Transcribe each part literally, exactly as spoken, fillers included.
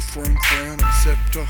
the throne, crown and scepter.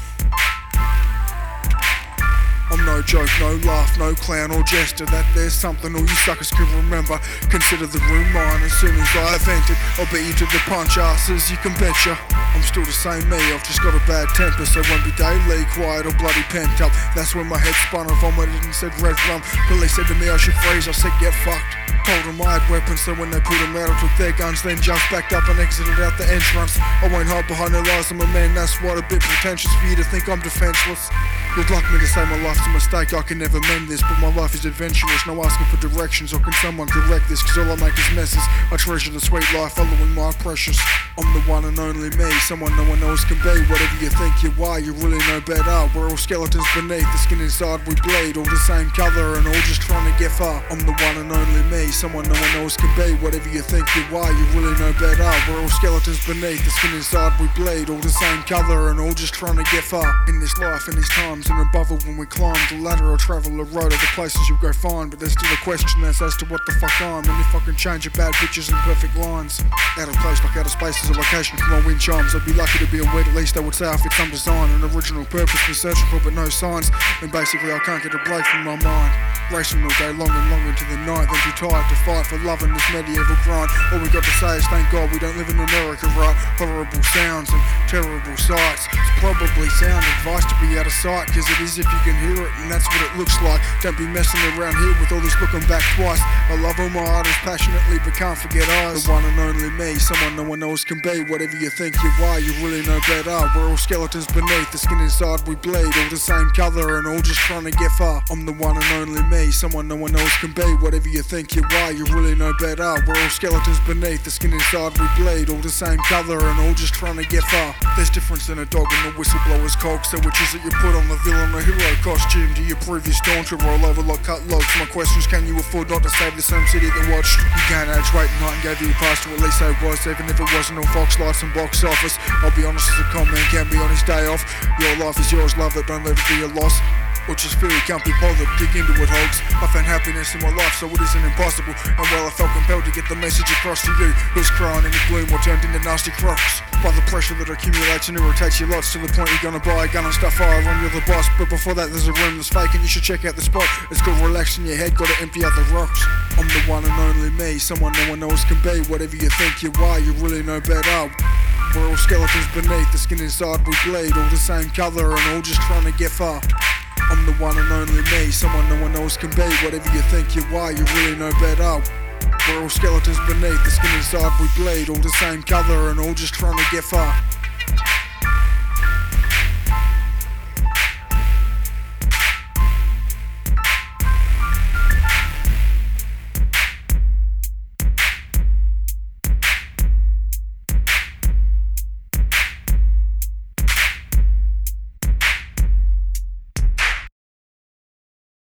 I'm no joke, no laugh, no clown or jester. That there's something all you suckers can remember. Consider the room mine. As soon as I have entered, I'll beat you to the punch asses, you can betcha. I'm still the same me, I've just got a bad temper, so won't be daily quiet or bloody pent up. That's when my head spun and vomited and said rev rum. Police said to me I should freeze, I said get fucked. Told them I had weapons, so when they pulled them out I took their guns, then jumped backed up and exited out the entrance. I won't hide behind their lies, I'm a man, that's what a bit pretentious for you to think I'm defenseless. You'd like me to say my life's a mistake, I can never mend this, but my life is adventurous, no asking for directions, or can someone correct this, cause all I make is messes. I treasure the sweet life following my precious. I'm the one and only me, someone no one else can be. Whatever you think you are, you really know better. We're all skeletons beneath, the skin inside we bleed, all the same colour and all just trying to get far. I'm the one and only me, someone no one else can be. Whatever you think you are, you really know better. We're all skeletons beneath, the skin inside we bleed, all the same colour and all just trying to get far. In this life, in these times, and above it when we climb the ladder or travel the road, are the places you'll go find. But there's still a question that's as to what the fuck I'm, and if I can change your bad pictures and perfect lines. Out of place like out of space is a location for my wind chimes. I'd be lucky to be a word, at least I would say I fit some design. An original purpose we're searching for but no signs. And basically I can't get a break from my mind. Racing all day long and long into the night, then too tired to fight for love in this medieval grind. All we got to say is thank God we don't live in America, right? Horrible sounds and terrible sights. It's probably sound advice to be out of sight, cause it is if you can hear it, and that's what it looks like. Don't be messing around here with all this looking back twice. I love all my artists passionately, but can't forget eyes. The one and only me, someone no one else can be. Whatever you think you are, you really know better. We're all skeletons beneath, the skin inside we bleed, all the same colour and all just trying to get far. I'm the one and only me, someone no one else can be. Whatever you think you are, you really know better. We're all skeletons beneath, the skin inside we bleed, all the same colour and all just trying to get far. There's difference in a dog and a whistleblower's cock, so which is it you put on, the villain or hero costume? Do you prove your staunch or roll over like cut logs? My questions, can you afford not to save the same city that watched? You can't age wait night and gave you a pass to at least say it was, even if it wasn't on Fox Lights and box office. I'll be honest, as a con man can be on his day off. Your life is yours, love it, don't let it be a loss. Or just feel you can't be bothered, dig into it, hogs. I found happiness in my life, so it isn't impossible. And well, I felt compelled to get the message across to you, who's crying in the gloom or turned into nasty crocs. By the pressure that accumulates and irritates your lots, to the point you're gonna buy a gun and start fire on, you're the boss. But before that there's a room that's fake and you should check out the spot. It's called relax in your head, gotta empty out the rocks. I'm the one and only me, someone no one else can be. Whatever you think you are, you really know better. We're all skeletons beneath, the skin inside we bleed, all the same colour and all just trying to get far. I'm the one and only me, someone no one else can be. Whatever you think you are, you really know better. We're all skeletons beneath, the skin inside we bleed, all the same colour and all just trying to get far.